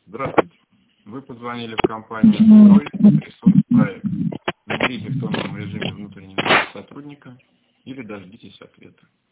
Здравствуйте. Вы позвонили в компанию «Строй Ресурс Проект». Наберите в тонком режиме внутреннего сотрудника или дождитесь ответа.